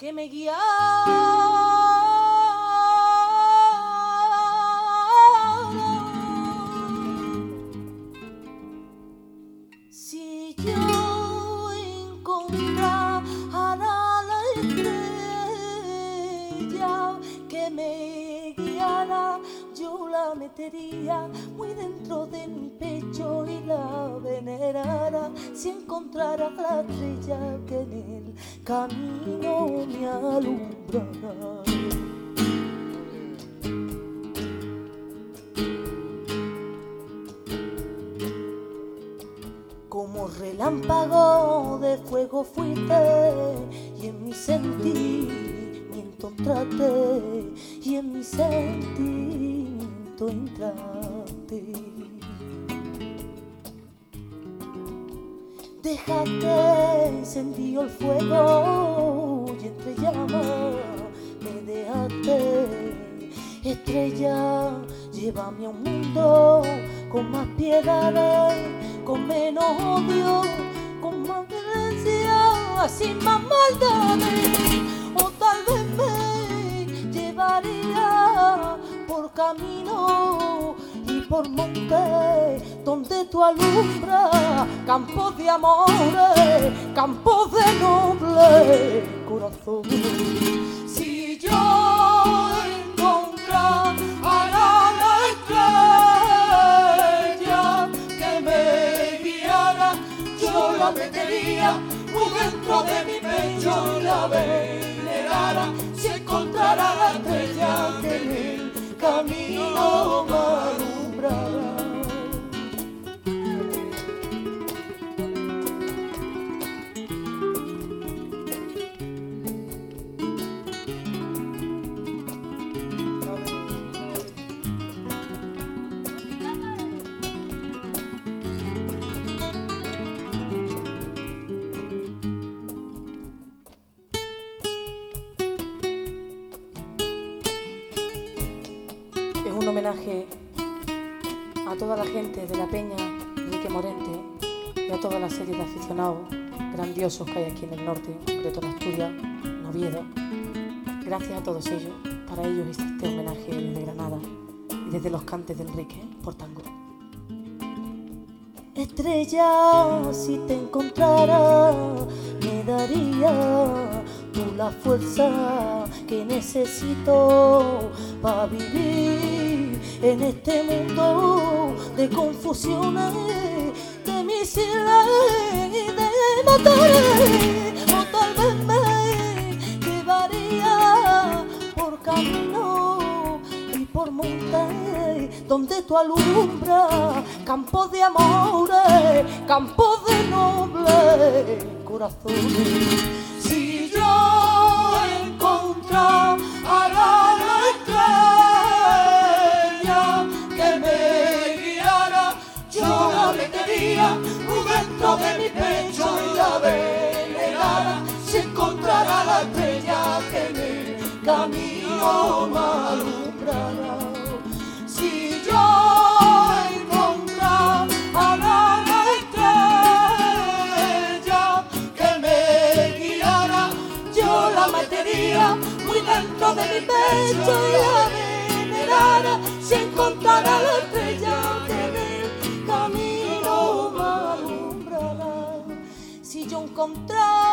que me guía. Si yo encontrara la estrella que me guiara, yo la metería muy dentro de mi pecho y la venerara. Si encontrara la estrella que en el camino me alumbrara. Como relámpago de fuego fuiste y en mi sentimiento entraste, y en mi sentimiento entraste. Dejaste encendido el fuego y entre llamas me dejaste. Estrella, llévame a un mundo con más piedad, con menos odio, con más violencia, sin más maldades. O tal vez me llevaría por camino y por monte donde tú alumbras campos de amores, campos de noble corazón. Si yo encontrara la estrella que me guiara, yo la metería muy dentro de mi pecho y la venerara. Si encontrara la estrella que en el camino me alumbrara. Es un homenaje a toda la gente de la Peña Enrique Morente y a toda la serie de aficionados grandiosos que hay aquí en el norte, en concreto en Asturias, en Oviedo. Gracias a todos ellos. Para ellos hice este homenaje desde Granada y desde los cantes de Enrique por tango. Estrella, si te encontrara, me daría tú la fuerza que necesito para vivir en este mundo de confusiones, de misiles y de motores. O tal vez me llevaría por camino y por monte donde tú alumbras campos de amores, campos de noble corazones. Si yo encontrara la estrella que me guiara, yo la metería muy dentro de mi pecho y la venerara. Si encontrara la estrella que en el camino me alumbrara. Si yo encontrara la estrella que me guiara, yo la metería muy dentro de mi pecho y la venerara. Si encontrara la estrella que en el camino me alumbrara. Si yo encontrara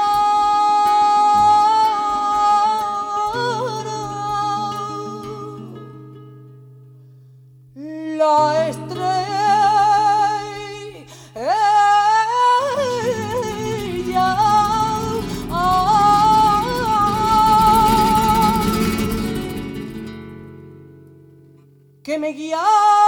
la estrella que me guía.